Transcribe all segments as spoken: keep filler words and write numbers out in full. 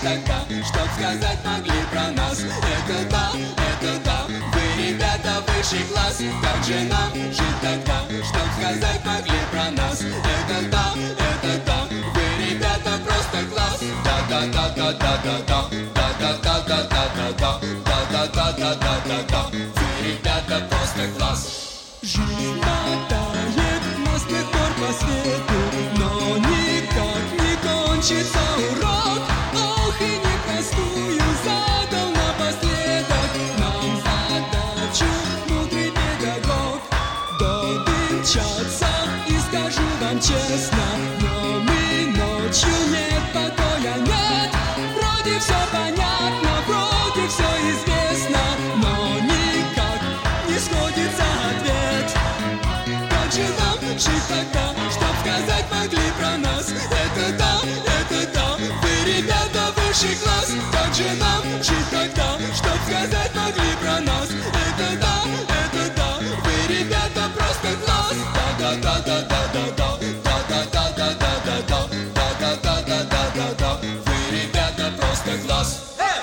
тогда, чтоб сказать могли про нас. Это да, это да, вы, ребята, высший класс. Как же нам жить тогда, чтоб сказать могли про нас. Это да, это да, вы, ребята, просто класс. Да-да-да-да-да-да-да, да-да-да-да-да-да, да-да-да-да-да-да, вы, ребята, просто класс. Жизнь мотает нас с тех пор по свету, но никак не кончится урок. Ох, и непростую задал напоследок нам задачу мудрый педагог. Годы мчатся, и скажу вам честно, днем и ночью нет покоя, нет. Вроде все понятно, вроде все известно, но никак не сходится ответ. Как же нам жить тогда, чтоб сказать могли про нас? Это да, это да, вы, ребята, высший класс. Как же нам жить тогда, чтоб сказать могли про нас? Это да, это да, вы, ребята, просто класс. Да-да-да-да-да-да, да-да-да-да-да-да, да-да-да-да-да-да, вы, ребята, просто класс.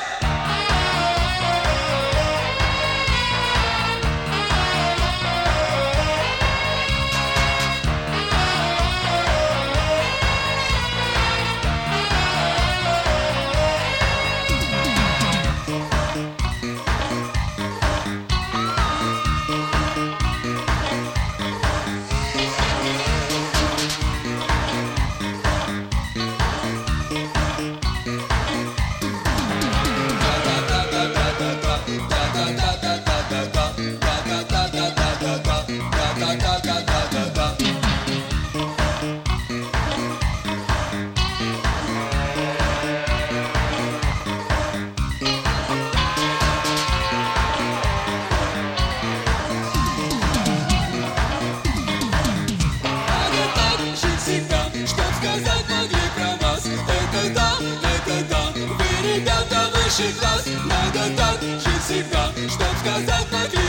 Сказать могли про вас. Это да, это да, вы, ребята, высший класс. Надо так жить всегда, чтоб сказать могли